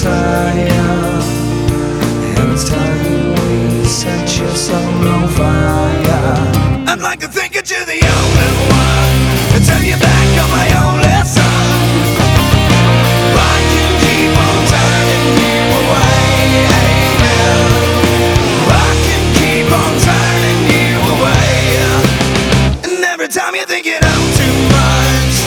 Messiah, and it's time we set your soul on fire. I'd like to take you to the